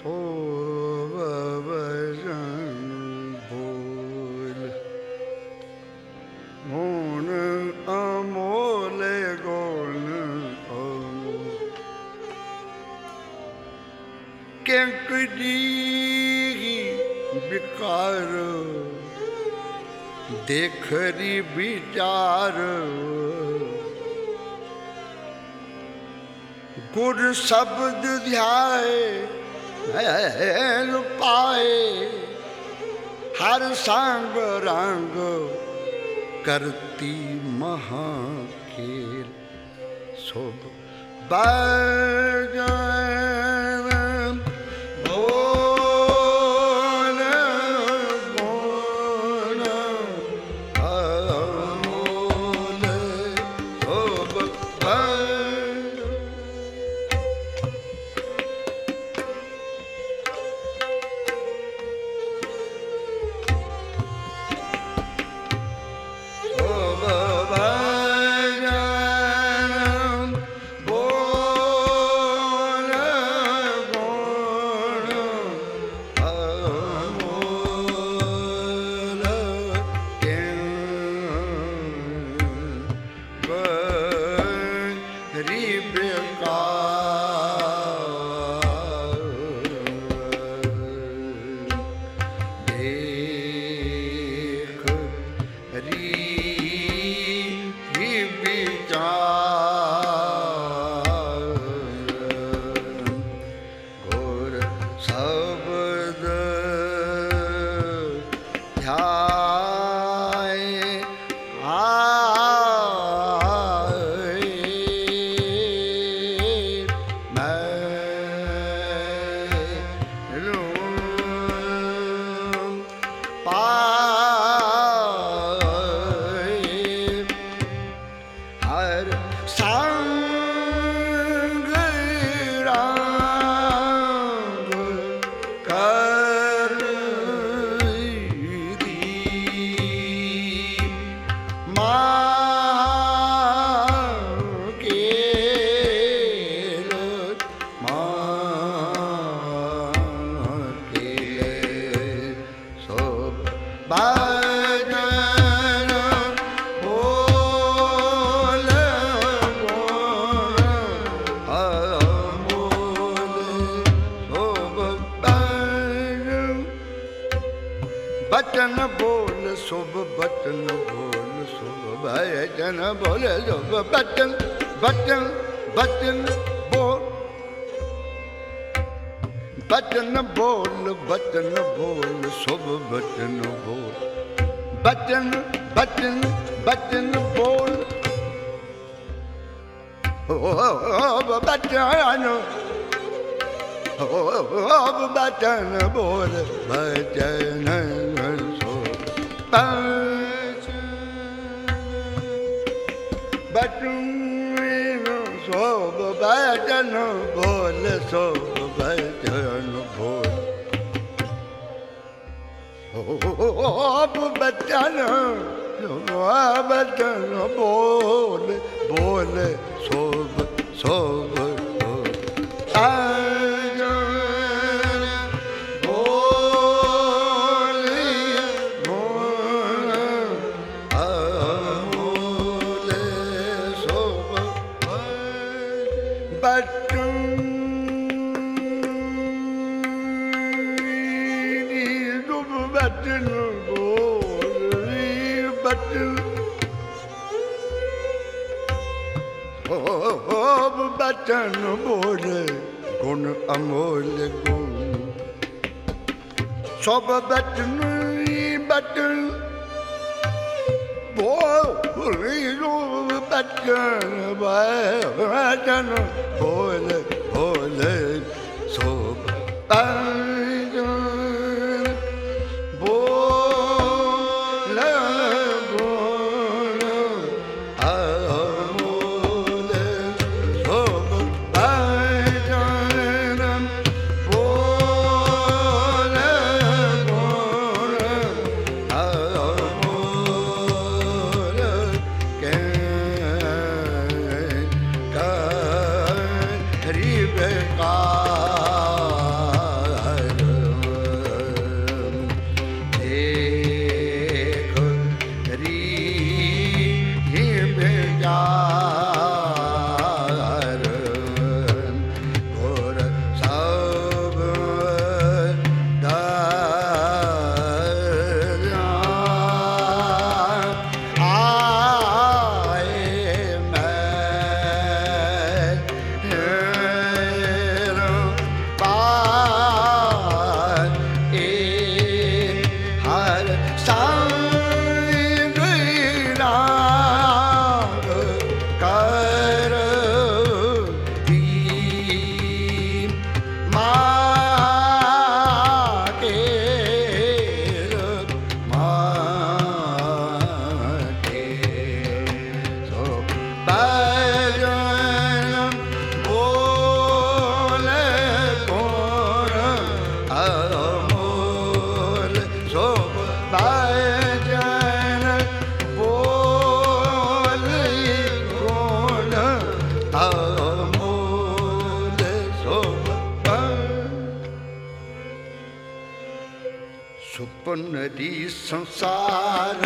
ਸੋਭ ਭਜਨ ਬੋਲ ਗੁਣ ਅਮੋਲੇ ਗੁਣ ਅਮੋਲ ਕਿੰਕੜੀ ਵਿਕਾਰ ਦੇਖਰੀ ਵਿਚਾਰ ਗੁਰ ਸ਼ਬਦ ਧਿਆਏ ਪਾਏ ਹਰ ਸੰਗ ਰੰਗ ਕਰਤੀ ਮਹਾ ਖੇਲ ਸੋਭ ਭਜਨ ਬਚਨ ਬੋਲ ਸੁਭ ਬਚਨ ਬੋਲ ਸੁਭ ਭਜਨ ਬੋਲ ਸੁਭ ਬਚਨ ਬਚਨ ਬਚਨ ਬੋਲ ਬਚਨ ਬੋਲ ਬਚਨ ਬੋਲ ਸੁਭ ਬਚਨ ਬੋਲ ਬਚਨ ਬਚਨ ਬਚਨ ਬੋਲ ਬਚਨ ਬਚਨ ਬੋਲ ਬਚਨ ਬਚਨ ਸੋਭ ਬਚਨ ਬੋਲ ਸੋਭ ਬਚਨ ਬੋਲ ਬਚਨ ਬਚਨ ਬੋਲ ਬੋਲ ਸੋਭ ਸੋਭ ਬਚਨ ਬੋਲ ਗੁਣ ਅਮੋਲ ਗੁਣ ਸਭ ਬਚਨ ਬਚਨ ਬੋਲ ਬਚਨ ਬਚਨ ਬੋਲ ਬੋਲ ਸਭ ਹਰੀ ਬੇਕਾਰ सुपनरी संसार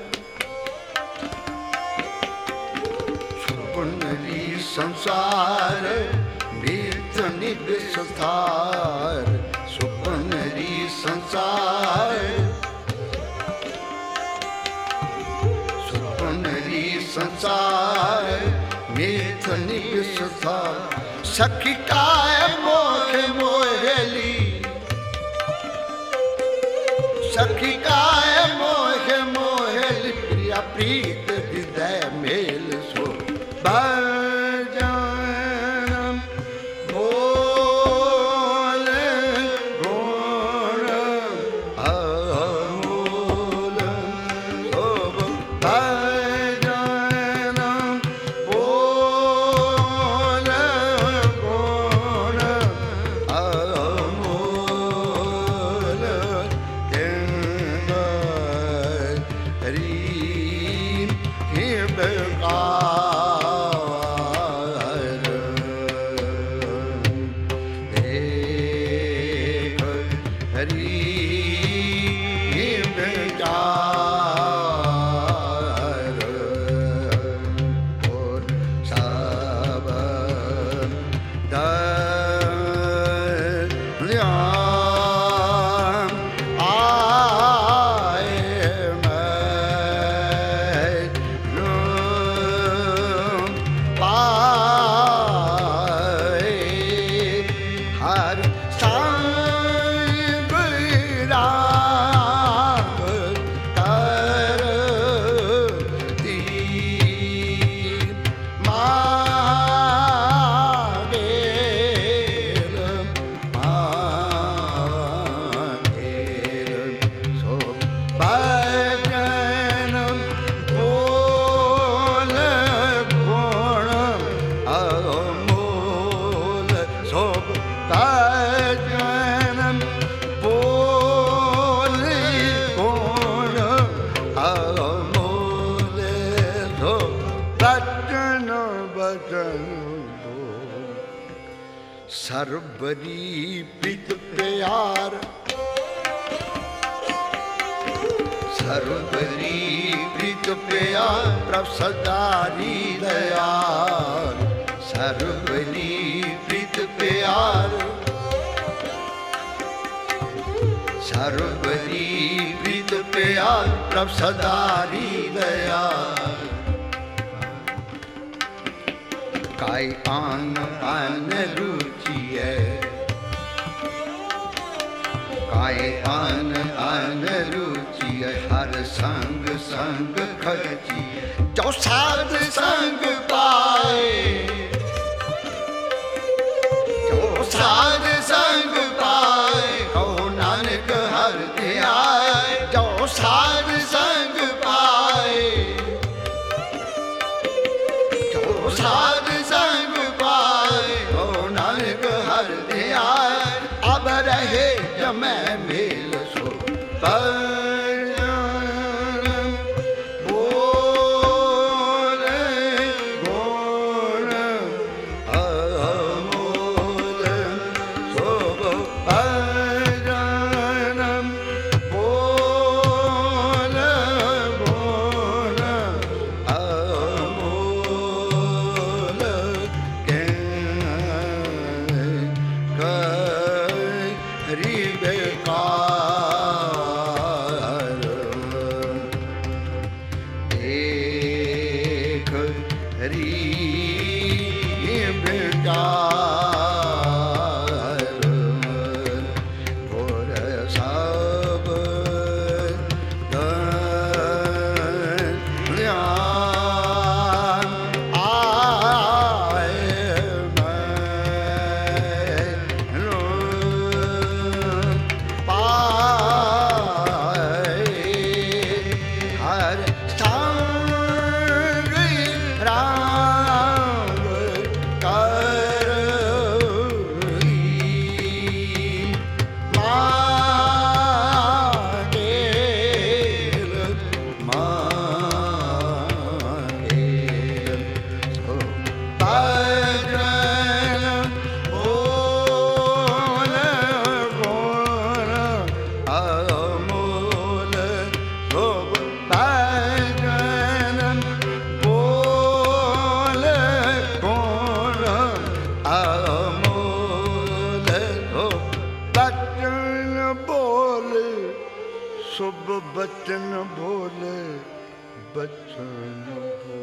सुपनरी संसार मीत निगसथार सुपनरी संसार सुपनरी संसार मीत निगसथार सखी काय मोहे मोहेली सखी काय मोहे मोहेली प्रिया प्रीत हृदय मेल सो भजन बोल गुण अमूल शोभ भजन बोल गुण अमूल सर्वरी प्रीत प्यार सर्वरी प्रीत प्यार प्रभ सदारी दयाल सर्वरी प्रीत प्यार सर्वरी प्रीत प्यार प्रभ सदारी दयाल काय आन आन रुचि है काय आन आन रुचि है हर संग संग खर्ची जो साध संग पाए जो साध संग पाए कहो नानक हर ध्याए जो साध संग पाए जो साध संग पाए हो नानक हर ध्यान अब रहे जमै मेल सो भजन बोल गुण अमूल शोभ भजन बोल गुण अमूल हरि बेकार ਸੁਭ ਬਚਨ ਬੋਲੇ ਬਚਨ ਬੋਲੇ।